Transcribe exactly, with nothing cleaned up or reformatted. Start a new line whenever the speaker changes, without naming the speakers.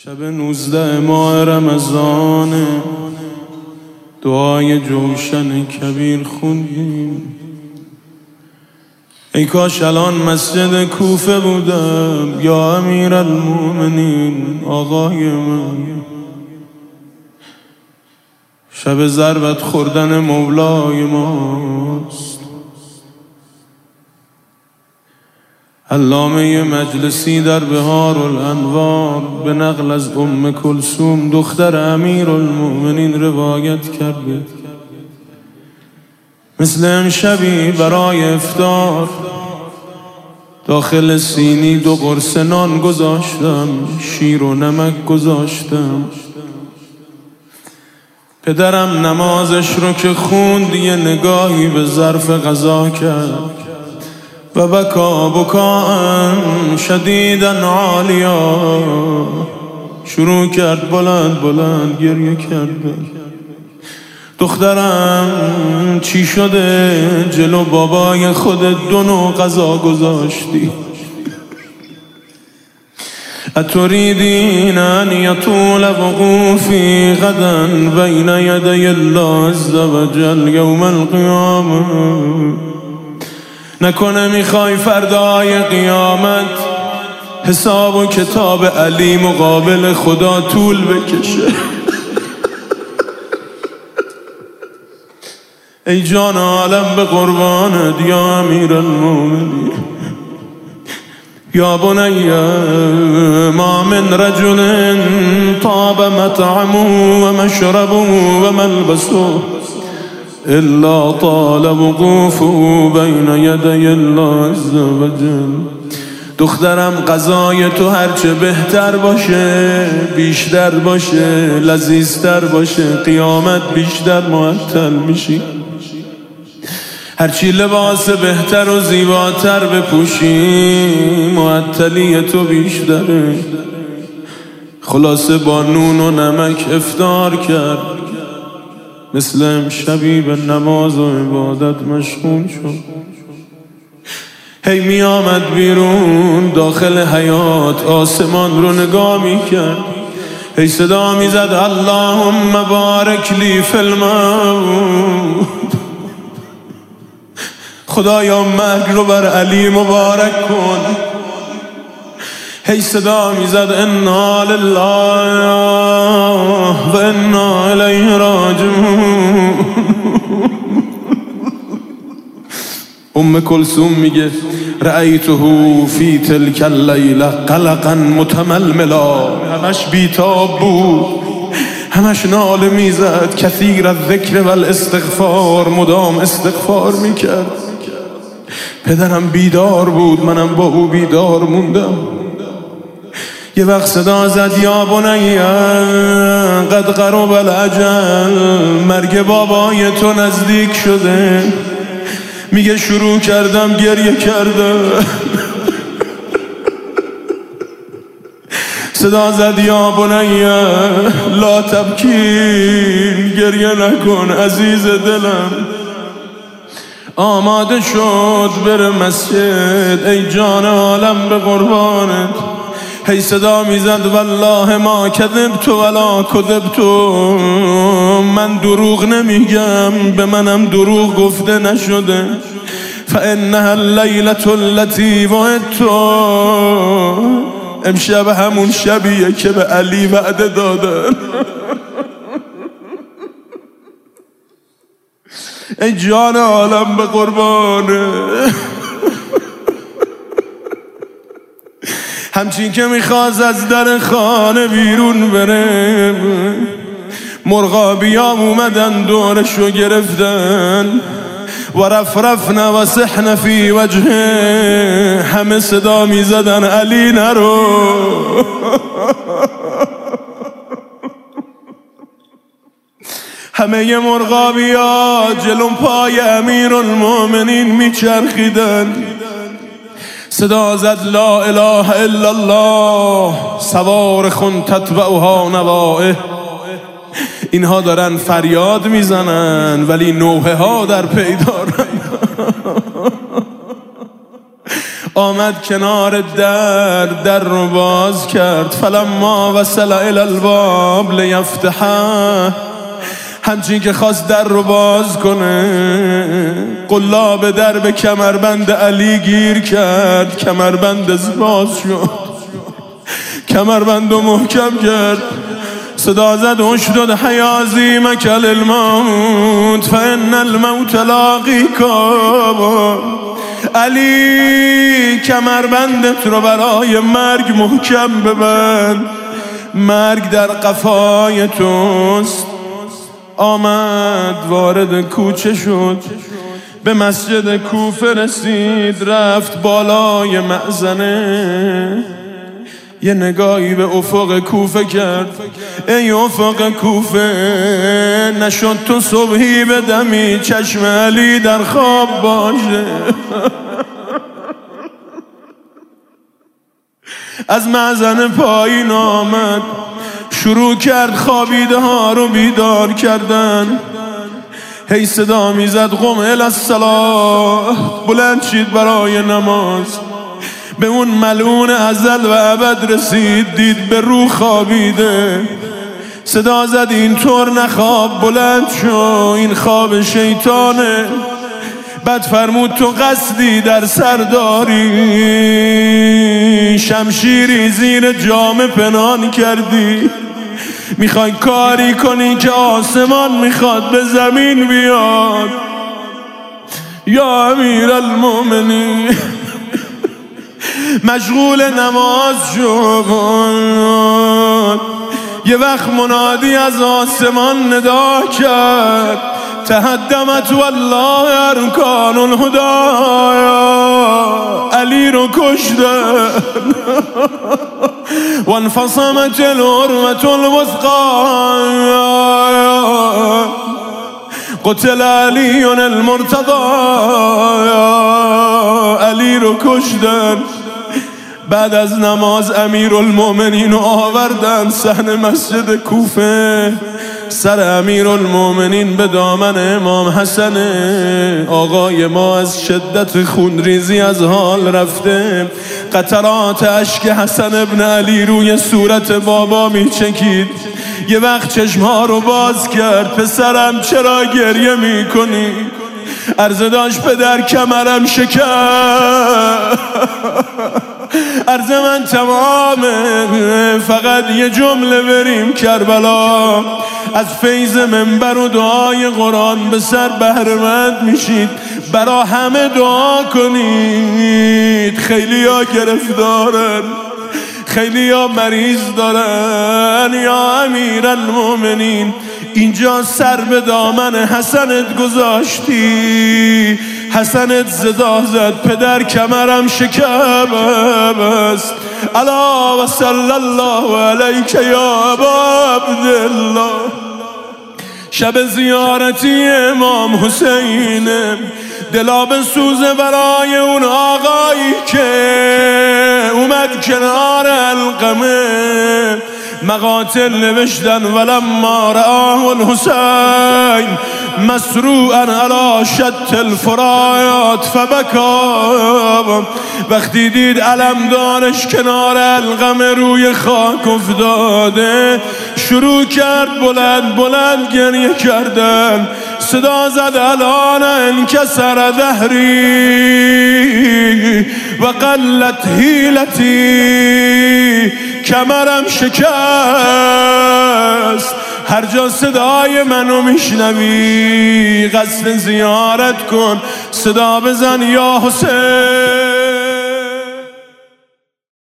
شب نوزده ماه رمضان دعای جوشن کبیر خوندیم. ای کاش الان مسجد کوفه بودم یا امیرالمومنین آقای من. شب ضربت خوردن مولای ماست. علامه مجلسی در بهار الانوار به نقل از ام کلثوم دختر امیرالمومنین روایت کرده مثل امشبی برای افطار داخل سینی دو قرص نان گذاشتم، شیر و نمک گذاشتم. پدرم نمازش رو که خوند یه نگاهی به ظرف غذا کرد و بکا بکاً شدیداً عالیا شروع کرد بلند بلند گریه کردن. دخترم چی شده؟ جلو بابای خودت دو نوع غذا گذاشتی. اتریدین ان یطول وقوفی غدا بین یدی الله عز وجل یوم القیامه؟ نکنه میخوای فردای قیامت حساب و کتاب علی مقابل خدا طول بکشه؟ ای جان عالم به قربانت یا امیرالمومنین. یا بنی ما من رجل طاب مطعمه و مشربه و ملبسه الا طال وقوفه بین یدی الله عز وجل. دخترم غذای تو هرچه بهتر باشه، بیشتر باشه، لذیذتر باشه، قیامت بیشتر معطل میشی. هرچی لباس بهتر و زیباتر بپوشی معطلی تو بیشتره. خلاصه با نون و نمک افطار کرد، مثل امشبی به نماز و عبادت مشغول شد. هی می آمد بیرون داخل حیاط آسمان رو نگاه می کرد. هی صدا می زد اللهم بارک لی فی الموت. خدایا مرگ رو بر علی مبارک کن. هی صدا می زد انا لله و انا الیه راجعون. ام کلثوم میگه رأیته فی تلک اللیله قلقا متململا. همش بیتاب بود، همش ناله میزد، کثیر الذکر و الاستغفار، مدام استغفار میکرد. پدرم بیدار بود، منم با او بیدار موندم. یه وقت صدا زد یا بنی قد قرب الاجل، مرگ بابای تو نزدیک شده. میگه شروع کردم گریه کردم. صدا زد یا بنی لا تبکین، گریه نکن عزیز دلم. آماده شد بره مسجد. ای جان عالم به قربانت. هی صدا میزد والله ما کذبت ولا کذبت، من دروغ نمیگم، به منم دروغ گفته نشده. فانها اللیلة التي وعدت، امشب همون شبیه که به علی وعده دادن. ای جان عالم به قربانه. همچین که میخواست از در خانه بیرون بره، مرغابی ها اومدن دورشو گرفتن و رفرفن و سحن فی وجهه. همه صدا میزدن علی نرو. همه مرغابی ها جلوم پای امیرالمومنین میچرخیدن. صدا زد لا اله الا الله سوار خون تتبعها نوائه. اینها دارن فریاد میزنن ولی نوحه ها در پی دارن. آمد کنار در، در رو باز کرد. فلما وصل الی الباب لیفتحه، همچین که خواست در رو باز کنه قلاب در به کمربند علی گیر کرد. کمربند باز شد، کمربند رو محکم کرد. صدا زد اشدد حیازیمک للموت فان الموت لاقیکا. علی کمربندت رو برای مرگ محکم ببند، مرگ در قفای توست. آمد وارد کوچه شد، به مسجد کوفه رسید، رفت بالای مأذنه، یه نگاهی به افق کوفه کرد. ای افق کوفه، نشد تو صبحی به دمی چشم علی در خواب باشه. از مأذنه پایین آمد، شروع کرد خوابیده ها رو بیدار کردن. هی صدا میزد قم الی الصلاة، بلند شید برای نماز. به اون ملعون ازل و ابد رسید، دید به رو خوابیده. صدا زد اینطور نخواب، بلند شو، این خواب شیطانه. بعد فرمود تو قصدی در سر داری، شمشیری زیر جامه پنهان کردی، میخوای کاری کنی که آسمان میخواد به زمین بیاد. یا امیر المؤمنین، مشغول نماز شد. یه وقت منادی از آسمان ندا کرد، تهدمت والله ارکان الهدایا. علی رو کشتن و انفصمت العروة الوثقا. قتل علی المرتضی، علی رو کشتن. بعد از نماز امیر المؤمنین رو آوردن صحن مسجد کوفه. سر امیر المؤمنین به دامن امام حسن. آقای ما از شدت خونریزی از حال رفته، قطرات اشک حسن ابن علی روی صورت بابا می چکید. یه وقت چشمها رو باز کرد، پسرم چرا گریه می کنی؟ عرضه داشت پدر کمرم شکست. عرض من تمامه، فقط یه جمله بریم کربلا. از فیض منبر و دعای قرآن به سر بهره‌مند میشید، برا همه دعا کنید. خیلی ها گرفتارن، خیلی ها مریض دارن. یا امیر المؤمنین، اینجا سر به دامن حسنت گذاشتی. حسنت صدا زد پدر کمرم شکست. الا و صلی الله علیک یا ابا عبدالله. شب زیارتی امام حسین، دلا به سوزه برای اون آقایی که اومد کنار القمه. مقاتل نوشتن ولما رآه الحسین مسروعا علی شط الفرات فبکا. وقتی دید علمدارش کنار القمه روی خاک افتاده، شروع کرد بلند بلند گریه کردن. صدا زد الان انکسر ظهری و قلت حیلتی. کمرم شکست. هر جا صدای منو میشنوی قصد زیارت کن، صدا بزن یا حسین.